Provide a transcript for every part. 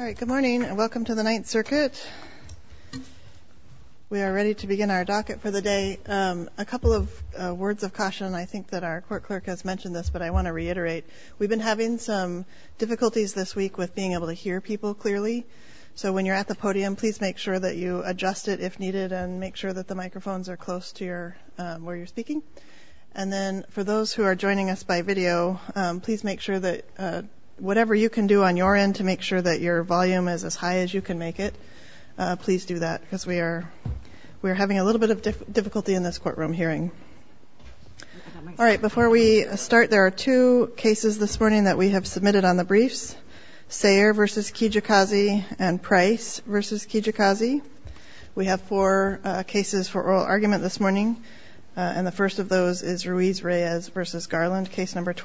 All right, good morning and welcome to the Ninth Circuit. We are ready to begin our docket for the day. A couple of words of caution. I think that our court clerk has mentioned this, but I want to reiterate. We've been having some difficulties this week with being able to hear people clearly. So when you're at the podium, please make sure that you adjust it if needed and make sure that the microphones are close to your where you're speaking. And then for those who are joining us by video, please make sure that whatever you can do on your end to make sure that your volume is as high as you can make it, please do that because we're having a little bit of difficulty in this courtroom hearing. All right, before we start, there are two cases this morning that we have submitted on the briefs, Sayer v. Kijakazi and Price v. Kijakazi. We have four cases for oral argument this morning. And the first of those is Ruiz-Reyes v. Garland, case number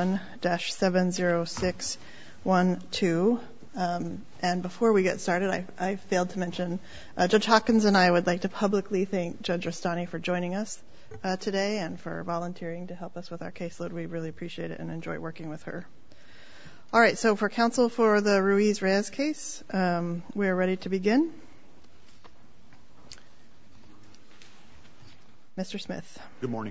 21-70612. And before we get started, I failed to mention, Judge Hawkins and I would like to publicly thank Judge Rastani for joining us today and for volunteering to help us with our caseload. We really appreciate it and enjoy working with her. All right, so for counsel for the Ruiz-Reyes case, we are ready to begin. Mr. Smith. Good morning.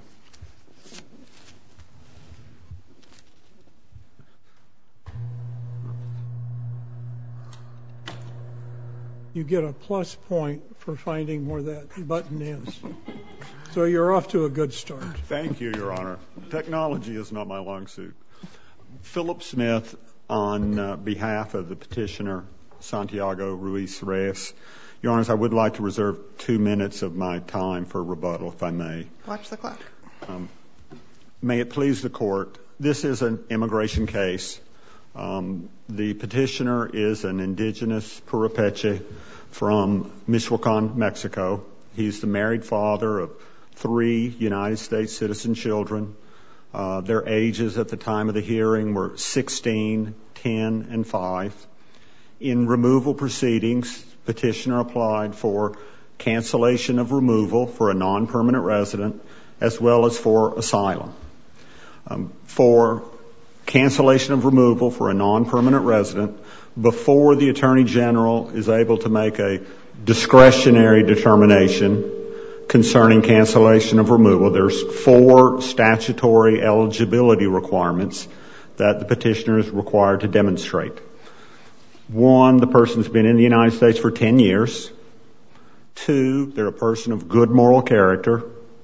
You get a plus point for finding where that button is. So you're off to a good start. Thank you, Your Honor. Technology is not my long suit. Philip Smith, on behalf of the petitioner Santiago Ruiz-Reyes. Your Honors, I would like to reserve 2 minutes of my time for rebuttal, if I may. Watch the clock. May it please the Court, this is an immigration case. The petitioner is an indigenous Purepeche from Michoacan, Mexico. He's the married father of 3 United States citizen children. Their ages at the time of the hearing were 16, 10, and 5. In removal proceedings, petitioner applied for cancellation of removal for a non-permanent resident as well as for asylum. For cancellation of removal for a non-permanent resident, before the Attorney General is able to make a discretionary determination concerning cancellation of removal, there's 4 statutory eligibility requirements that the petitioner is required to demonstrate. 1, the person's been in the United States for 10 years. 2, they're a person of good moral character.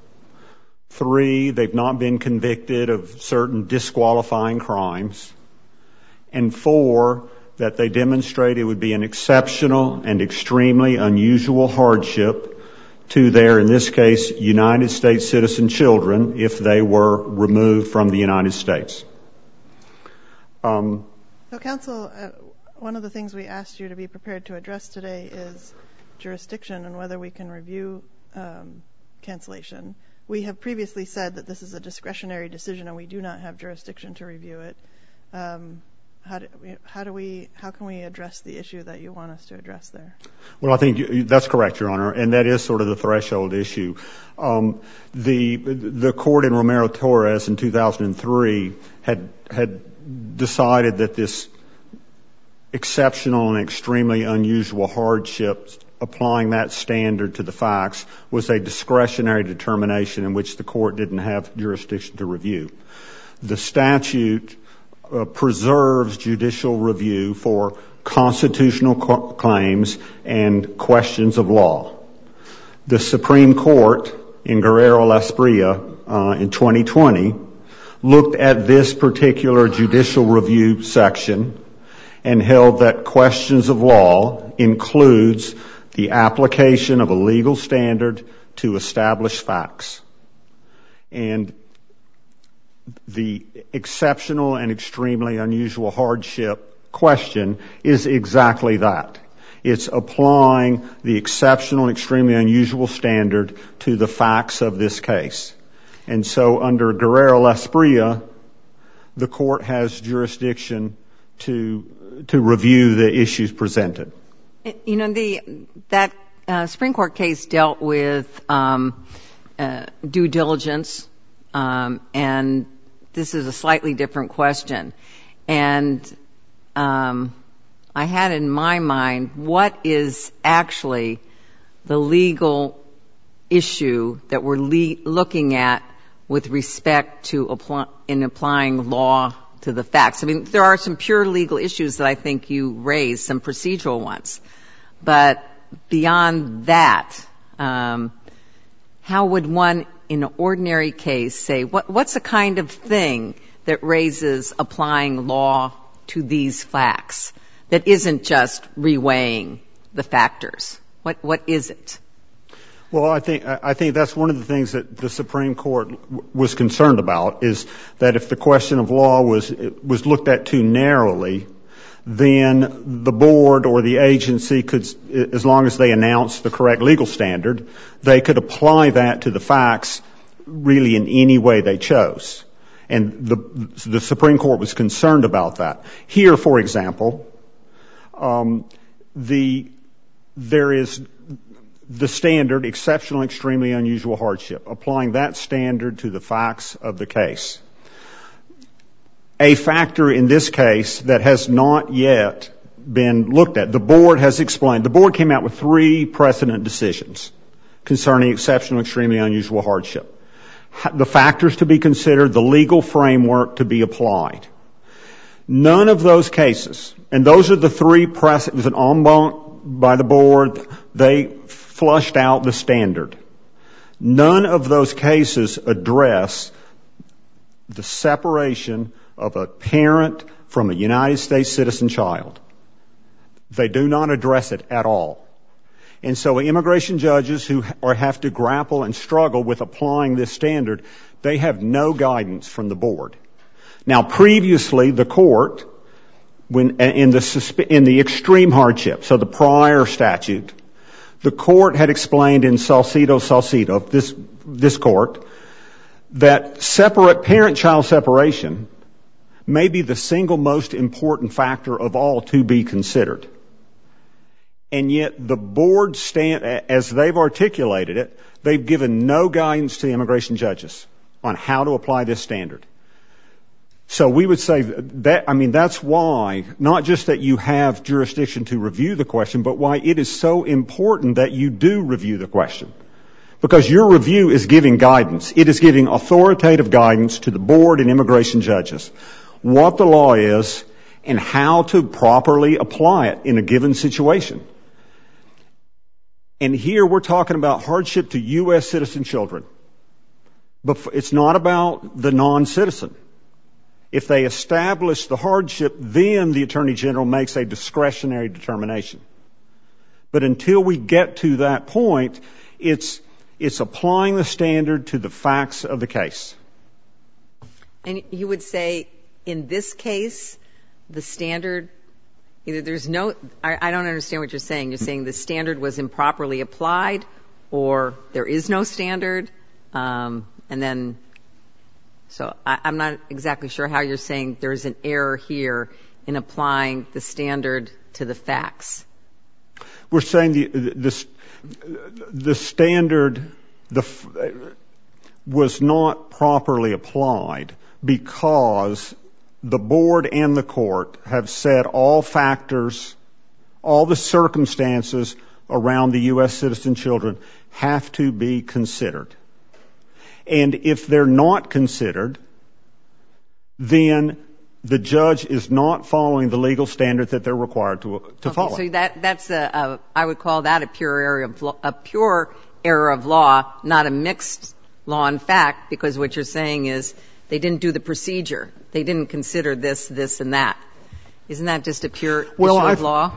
3, they've not been convicted of certain disqualifying crimes. And 4, that they demonstrate it would be an exceptional and extremely unusual hardship to their, in this case, United States citizen children if they were removed from the United States. So, counsel, one of the things we asked you to be prepared to address today is jurisdiction and whether we can review cancellation. We have previously said that this is a discretionary decision and we do not have jurisdiction to review it. How can we address the issue that you want us to address there? Well, I think that's correct, Your Honor, and that is sort of the threshold issue. The court in Romero-Torres in 2003 had decided that this exceptional and extremely unusual hardship, applying that standard to the facts, was a discretionary determination in which the court didn't have jurisdiction to review. The statute preserves judicial review for constitutional claims and questions of law. The Supreme Court in Guerrero-Las Brillas in 2020 looked at this particular judicial review section and held that questions of law includes the application of a legal standard to establish facts. And the exceptional and extremely unusual hardship question is exactly that. It's applying the exceptional and extremely unusual standard to the facts of this case. And so under Guerrero-Las Brillas, the court has jurisdiction to review the issues presented. You know, that Supreme Court case dealt with due diligence, and this is a slightly different question. And I had in my mind what is actually the legal issue that we're looking at with respect to applying law to the facts. I mean, there are some pure legal issues that I think you raised, some procedural ones. But beyond that, how would one in an ordinary case say, what's the kind of thing that raises applying law to these facts that isn't just reweighing the factors? What is it? Well, I think that's one of the things that the Supreme Court was concerned about, is that if the question of law was looked at too narrowly, then the board or the agency could, as long as they announced the correct legal standard, they could apply that to the facts really in any way they chose. And the Supreme Court was concerned about that. Here, for example, there is the standard, exceptional, extremely unusual hardship, applying that standard to the facts of the case. A factor in this case that has not yet been looked at, the board has explained, the board came out with 3 precedent decisions concerning exceptional, extremely unusual hardship. The factors to be considered, the legal framework to be applied. None of those cases, and those are the 3 precedents, it was an en banc by the board, they flushed out the standard. None of those cases address the separation of a parent from a United States citizen child. They do not address it at all. And so immigration judges who have to grapple and struggle with applying this standard, they have no guidance from the board. Now, previously, the court, in the extreme hardship, so the prior statute, the court had explained in Salcido, this court, that separate parent-child separation may be the single most important factor of all to be considered. And yet the board, as they've articulated it, they've given no guidance to the immigration judges on how to apply this standard. So we would say that, that's why, not just that you have jurisdiction to review the question, but why it is so important that you do review the question. Because your review is giving guidance. It is giving authoritative guidance to the board and immigration judges what the law is and how to properly apply it in a given situation. And here we're talking about hardship to U.S. citizen children. But it's not about the non-citizen. If they establish the hardship, then the Attorney General makes a discretionary determination. But until we get to that point, it's applying the standard to the facts of the case. And you would say, in this case, the standard, either there's no, I don't understand what you're saying. You're saying the standard was improperly applied, or there is no standard, and then, so I'm not exactly sure how you're saying there's an error here in applying the standard to the facts. We're saying the standard was not properly applied because the board and the court have said all factors, all the circumstances around the U.S. citizen children have to be considered. And if they're not considered, then the judge is not following the legal standard that they're required to follow. So that's I would call that a pure error of law, not a mixed law and fact, because what you're saying is they didn't do the procedure. They didn't consider this, this, and that. Isn't that just a pure issue of law?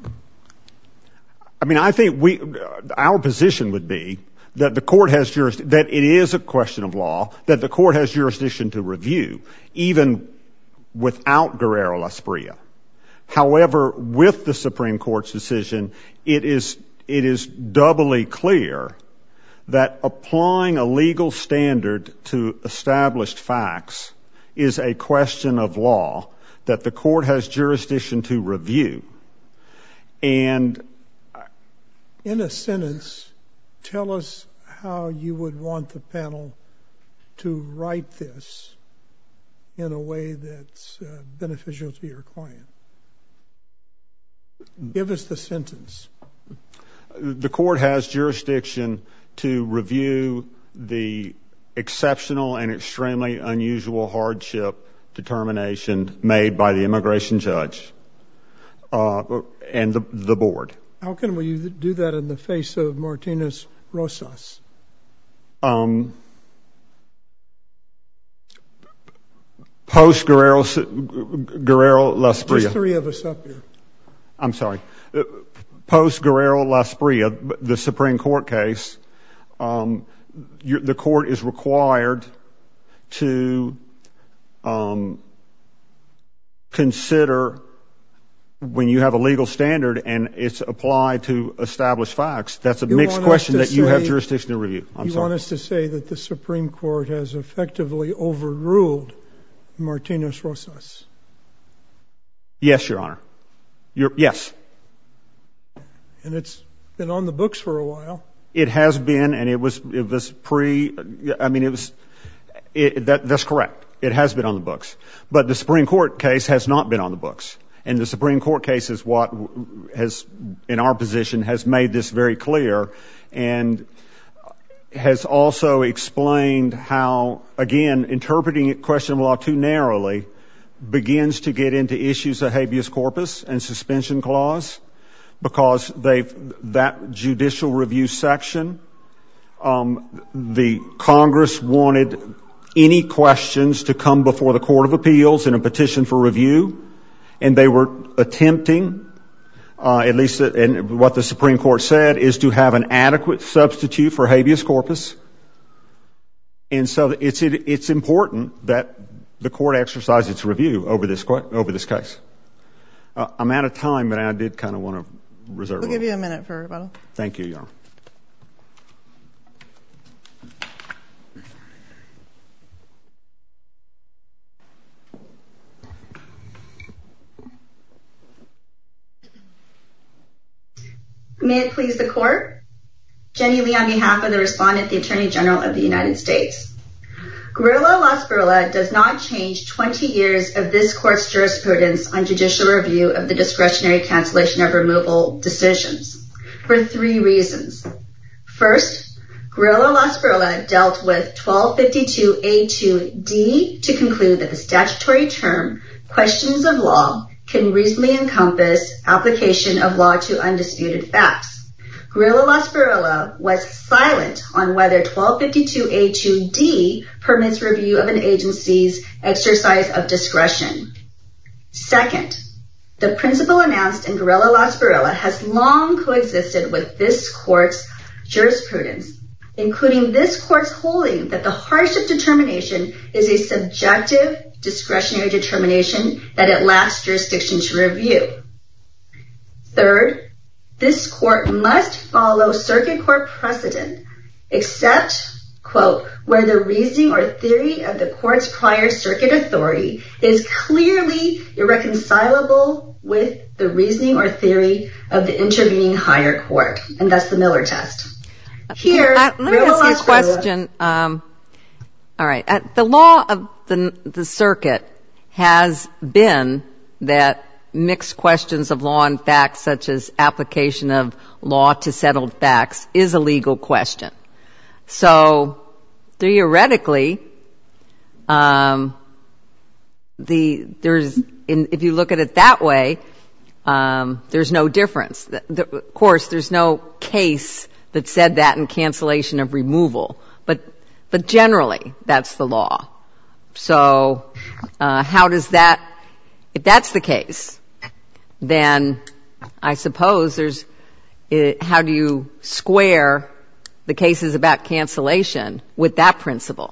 I think our position would be that the court has that it is a question of law, that the court has jurisdiction to review, even without Guerrero-Lasprilla. However, with the Supreme Court's decision, it is doubly clear that applying a legal standard to established facts is a question of law that the court has jurisdiction to review. And in a sentence, tell us how you would want the panel to write this in a way that's beneficial to your client. Give us the sentence. The court has jurisdiction to review the exceptional and extremely unusual hardship determination made by the immigration judge and the board. How can we do that in the face of Martinez-Rosas? Post Guerrero-Lasprilla. Just three of us up here. I'm sorry. Post Guerrero-Lasprilla, the Supreme Court case, the court is required to consider when you have a legal standard and it's applied to establish facts. That's a mixed question that you have jurisdiction to review. You want us to say that the Supreme Court has effectively overruled Martinez-Rosas? Yes, Your Honor. Yes. And it's been on the books for a while. It has been, and that's correct. It has been on the books. But the Supreme Court case has not been on the books. And the Supreme Court case is what has, in our position, has made this very clear and has also explained how, again, interpreting questionable law too narrowly begins to get into issues of habeas corpus and suspension clause, because that judicial review section, the Congress wanted any questions to come before the Court of Appeals in a petition for review, and they were attempting, at least and what the Supreme Court said, is to have an adequate substitute for habeas corpus. And so it's important that the court exercise its review over this case. I'm out of time, but I did kind of want to reserve. We'll give you a minute for rebuttal. Thank you, Your Honor. May it please the Court? Jenny Lee on behalf of the respondent, the Attorney General of the United States. Guerrero-Lasprilla does not change 20 years of this Court's jurisprudence on judicial review of the discretionary cancellation of removal decisions for three reasons. First, Guerrero-Lasprilla dealt with 1252A2D to conclude that the statutory term questions of law can reasonably encompass application of law to undisputed facts. Guerrero-Lasprilla was silent on whether 1252A2D permits review of an agency's exercise of discretion. Second, the principle announced in Guerrero-Lasprilla has long coexisted with this Court's jurisprudence, including this Court's holding that the hardship determination is a subjective discretionary determination that it lacks jurisdiction to review. Third, this Court must follow circuit court precedent, except, quote, where the reasoning or theory of the Court's prior circuit authority is clearly irreconcilable with the reasoning or theory of the intervening higher court. And that's the Miller test. Here, let me ask you a question. All right. The law of the circuit has been that mixed questions of law and facts, such as application of law to settled facts, is a legal question. So theoretically, if you look at it that way, there's no difference. Of course, there's no case that said that in cancellation of removal, but generally, that's the law. So how does that, if that's the case, then I suppose how do you square the cases about cancellation with that principle?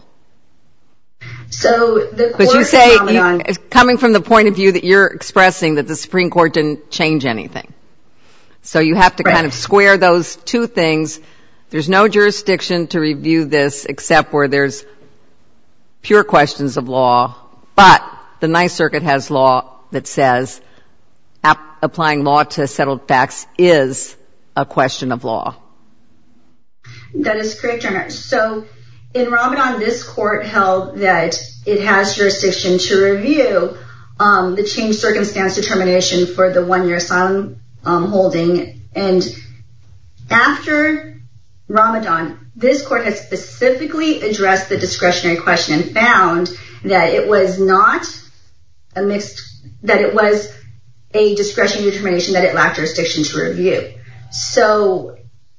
So the Court, because you say, coming from the point of view that you're expressing that the Supreme Court didn't change anything. So you have to kind of square those two things. There's no jurisdiction to review this except where there's pure questions of law, but the Ninth Circuit has law that says applying law to settled facts is a question of law. That is correct, Your Honor. So in Ramadan, this Court held that it has jurisdiction to review the changed circumstance determination for the one-year asylum holding. And after Ramadan, this court has specifically addressed the discretionary question and found that it was not that it was a discretionary determination that it lacked jurisdiction to review. So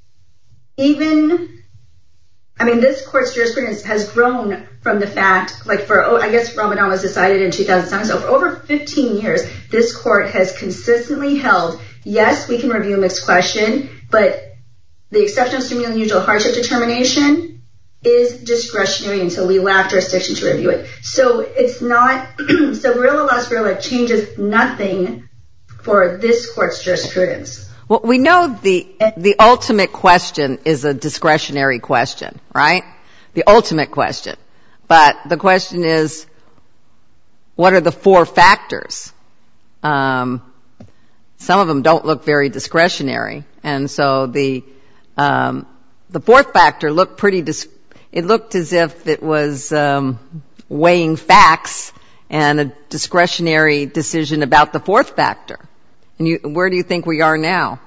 this court's jurisprudence has grown from the fact, I guess Ramadan was decided in 2007, so for over 15 years, this court has consistently held, yes, we can review a mixed question, but the exceptional extremely unusual hardship determination is discretionary until we lack jurisdiction to review it. So it's not, so Guerrilla Las Guerrilla changes nothing for this court's jurisprudence. Well, we know the ultimate question is a discretionary question, right? The ultimate question. But the question is, what are the four factors? Some of them don't look very discretionary. And so the fourth factor looked it looked as if it was weighing facts and a discretionary decision about the fourth factor. And where do you think we are now?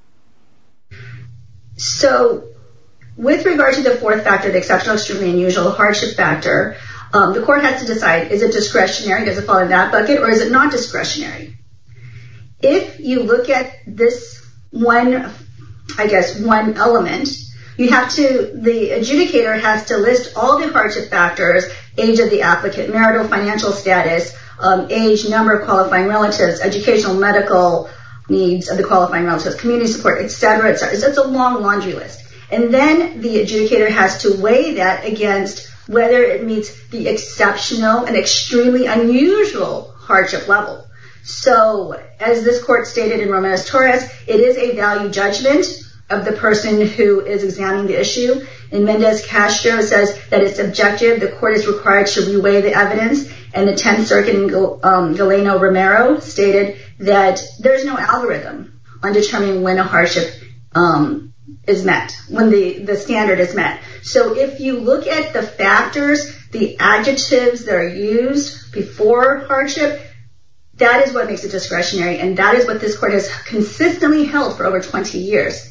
So with regard to the fourth factor, the exceptional extremely unusual hardship factor, the court has to decide, is it discretionary, does it fall in that bucket, or is it not discretionary? If you look at this one element, the adjudicator has to list all the hardship factors, age of the applicant, marital, financial status, age, number of qualifying relatives, educational, medical needs of the qualifying relatives, community support, et cetera, et cetera. So it's a long laundry list. And then the adjudicator has to weigh that against whether it meets the exceptional and extremely unusual hardship level. So as this court stated in Romenes-Torres, it is a value judgment of the person who is examining the issue. In Mendez-Castro, it says that it's objective. The court is required to reweigh the evidence. And the 10th Circuit in Galeno-Romero stated that there's no algorithm on determining when a hardship is met, when the standard is met. So if you look at the factors, the adjectives that are used before hardship, that is what makes it discretionary, and that is what this court has consistently held for over 20 years.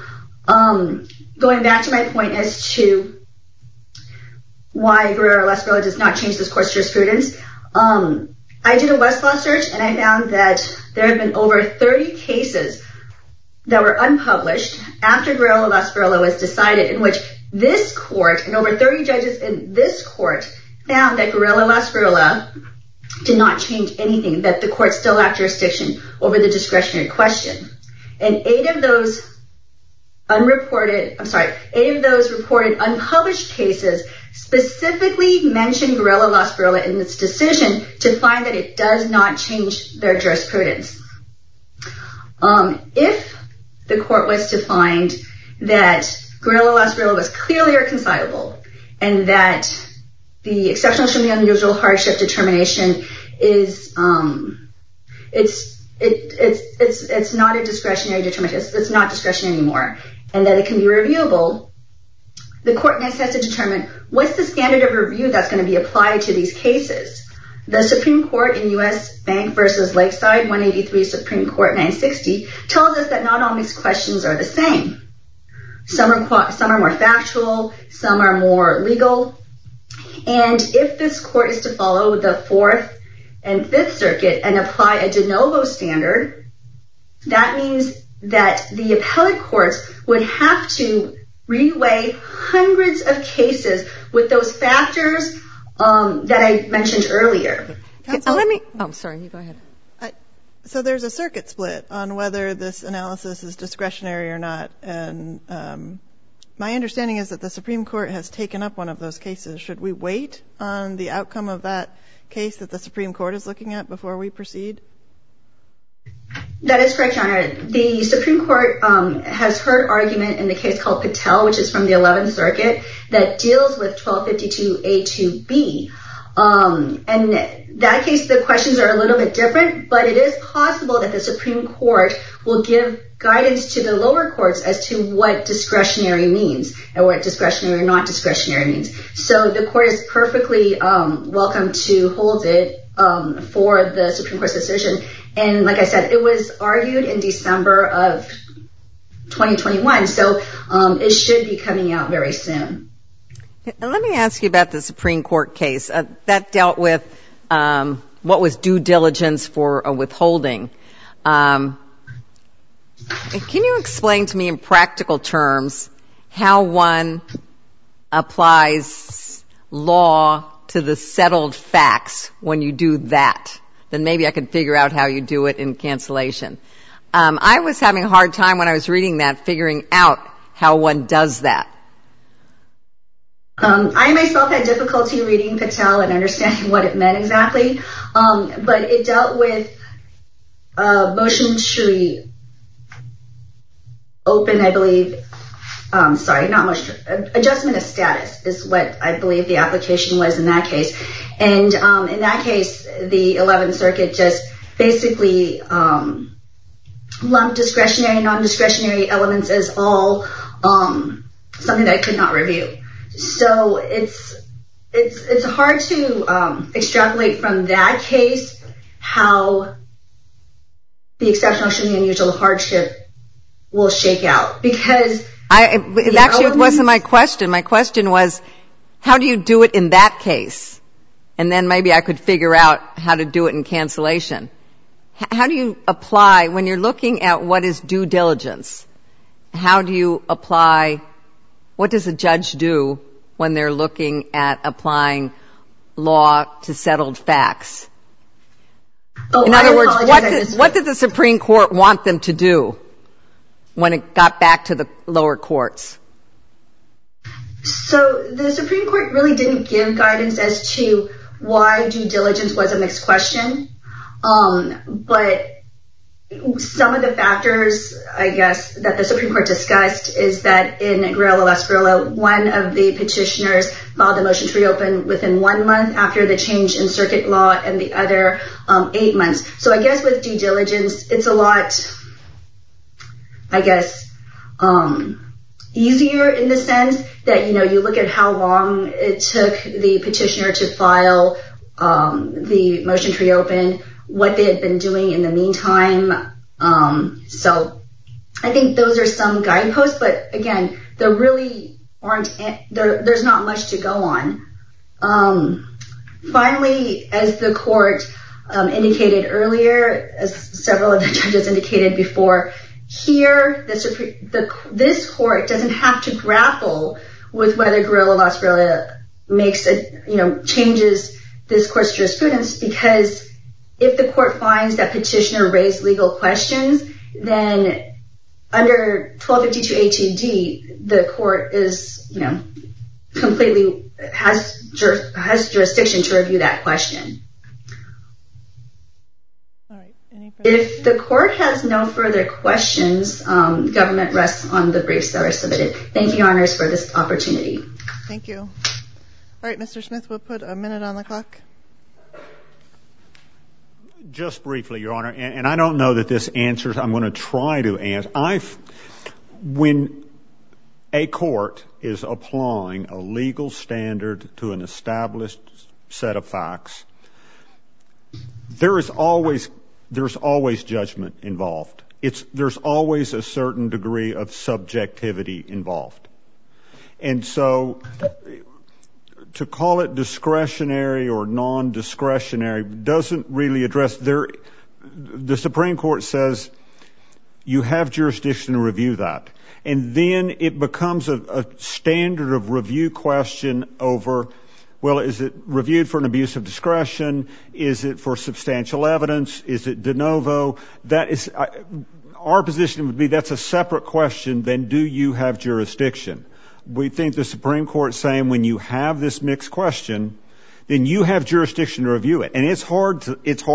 Going back to my point as to why Guerrero-Las Guerrilla does not change this court's jurisprudence, I did a Westlaw search, and I found that there have been over 30 cases that were unpublished after Guerrero-Las Guerrilla was decided, in which this court and over 30 judges in this court found that Guerrero-Las Guerrilla did not change anything, that the court still lacked jurisdiction over the discretionary question. And 8 of those reported unpublished cases specifically mentioned Guerrero-Las Guerrilla in its decision to find that it does not change their jurisprudence. If the court was to find that Guerrero-Las Guerrilla was clearly irreconcilable and that the exceptional extremely unusual hardship determination is it's not a discretionary determination, it's not discretionary anymore, and that it can be reviewable, the court next has to determine what's the standard of review that's going to be applied to these cases. The Supreme Court in U.S. Bank versus Lakeside, 183 Supreme Court 960, tells us that not all mixed questions are the same. Some are more factual, some are more legal. And if this court is to follow the 4th and 5th Circuit and apply a de novo standard, that means that the appellate courts would have to reweigh hundreds of cases with those factors that I mentioned earlier. Sorry, you go ahead. So there's a circuit split on whether this analysis is discretionary or not, and my understanding is that the Supreme Court has taken up one of those cases. Should we wait on the outcome of that case that the Supreme Court is looking at before we proceed? That is correct, Your Honor. The Supreme Court has heard argument in the case called Patel, which is from the 11th Circuit, that deals with 1252A2B. And that case, the questions are a little bit different, but it is possible that the Supreme Court will give guidance to the lower courts as to what discretionary means, and what discretionary or not discretionary means. So the court is perfectly welcome to hold it for the Supreme Court's decision. And like I said, it was argued in December of 2021, so it should be coming out very soon. Let me ask you about the Supreme Court case. That dealt with what was due diligence for a withholding. Can you explain to me in practical terms how one applies law to the settled facts when you do that? Then maybe I could figure out how you do it in cancellation. I was having a hard time when I was reading that, figuring out how one does that. I myself had difficulty reading Patel and understanding what it meant exactly, but it dealt with motion to reopen, I believe. Adjustment of status is what I believe the application was in that case. And in that case, the 11th Circuit just basically lumped discretionary and non-discretionary elements as all something that I could not review. So it's hard to extrapolate from that case how the exceptional extremely unusual hardship will shake out, because it wasn't my question. My question was, how do you do it in that case? And then maybe I could figure out how to do it in cancellation. How do you apply, when you're looking at what is due diligence, how do you apply, what does a judge do when they're looking at applying law to settled facts? In other words, what did the Supreme Court want them to do when it got back to the lower courts? So the Supreme Court really didn't give guidance as to why due diligence was a mixed question. But some of the factors, I guess, that the Supreme Court discussed is that in Guerrero-Lasparilla, one of the petitioners filed a motion to reopen within 1 month after the change in circuit law, and the other 8 months. So I guess with due diligence, it's a lot, I guess, easier in the sense that, you look at how long it took the petitioner to file the motion to reopen, what they had been doing in the meantime. So I think those are some guideposts, but again, there really there's not much to go on. Finally, as the court indicated earlier, as several of the judges indicated before, here this court doesn't have to grapple with whether Guerrero-Lasparilla changes this court's jurisprudence, because if the court finds that petitioner raised legal questions, then under 1252A2D, the court is, completely has jurisdiction to review that question. All right. If the court has no further questions, government rests on the briefs that are submitted. Thank you, Your Honors, for this opportunity. Thank you. All right, Mr. Smith, we'll put a minute on the clock. Just briefly, Your Honor, and I don't know that this answers, I'm going to try to answer. When a court is applying a legal standard to an established set of facts, there's always judgment involved. There's always a certain degree of subjectivity involved. And so to call it discretionary or non-discretionary doesn't really address the Supreme Court says you have jurisdiction to review that. And then it becomes a standard of review question over, well, is it reviewed for an abuse of discretion? Is it for substantial evidence? Is it de novo? That is, our position would be that's a separate question than do you have jurisdiction? We think the Supreme Court is saying when you have this mixed question, then you have jurisdiction to review it. And it's hard.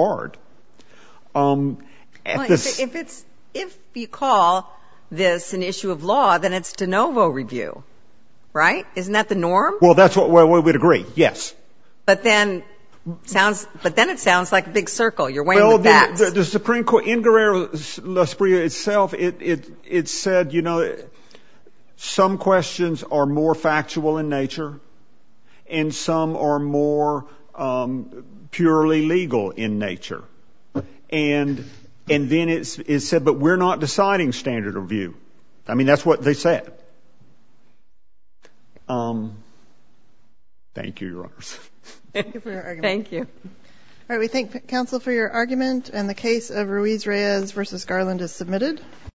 If you call this an issue of law, then it's de novo review, right? Isn't that the norm? Well, that's what we would agree, yes. But then it sounds like a big circle. You're weighing the facts. The Supreme Court, in Guerrero-Lasparilla itself, it said, some questions are more factual in nature, and some are more purely legal in nature. And then it said, but we're not deciding standard review. I mean, that's what they said. Thank you, Your Honors. Thank you for your argument. Thank you. All right, we thank counsel for your argument, and the case of Ruiz-Reyes versus Garland is submitted.